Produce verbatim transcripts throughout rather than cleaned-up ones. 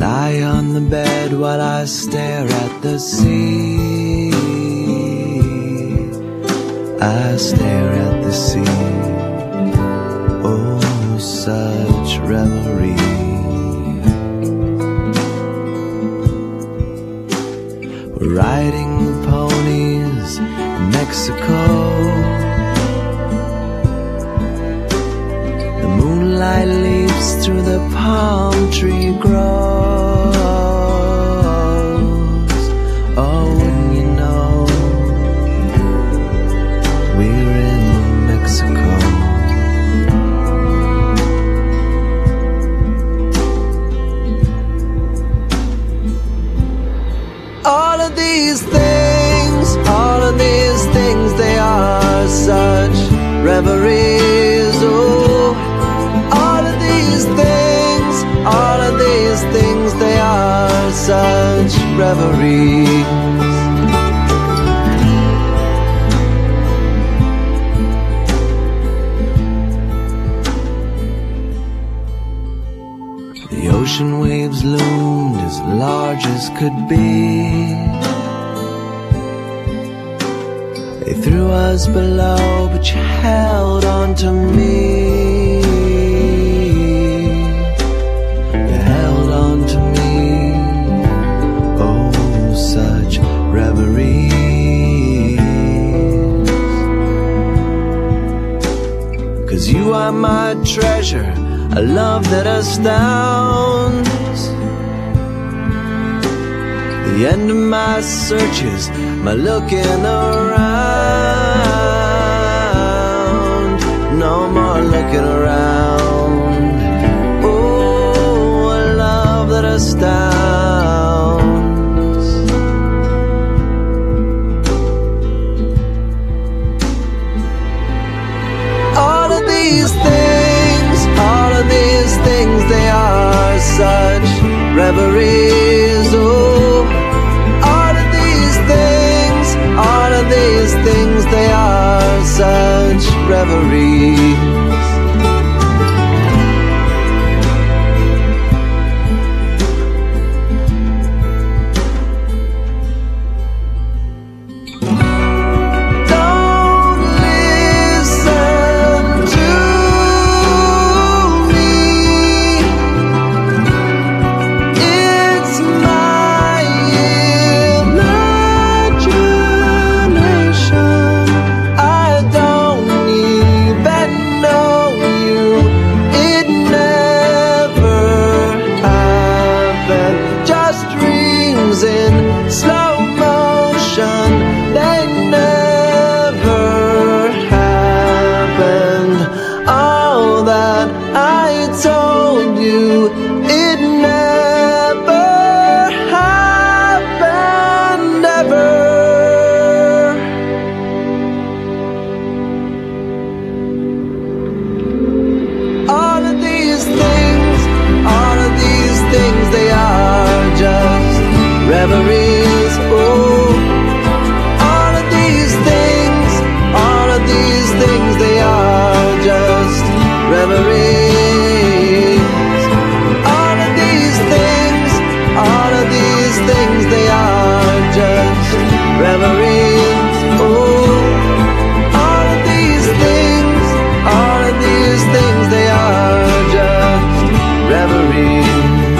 lie on the bed while I stare at the sea. I stare at the sea. Oh, such reverie. We're riding the ponies in Mexico. The moonlight leaps through the palm tree groves. Oh, wouldn't you know, we're in Mexico. All of these things, all of these things, they are such reveries. Oh, all of these things, all of these things, they are such reveries. The ocean waves loomed as large as could be. They threw us below, but you held on to me. You held on to me. Oh, such reveries. 'Cause you are my treasure, a love that astounds. The end of my searches, my looking around. No more looking around. Oh, a love that astounds. All of these things, all of these things, they are such reveries. Oh, all of these things, all of these things, they are such reveries. Reveries, oh, all of these things, all of these things, they are just reveries. All of these things, all of these things, they are just reveries. Oh, all of these things, all of these things, they are just reveries.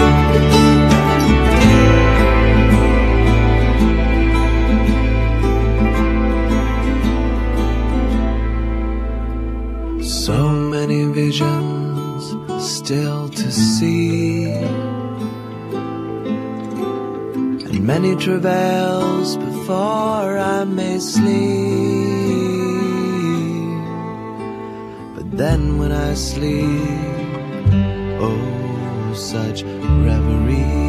So many visions still to see, and many travails before I may sleep. But then when I sleep, oh, such reverie.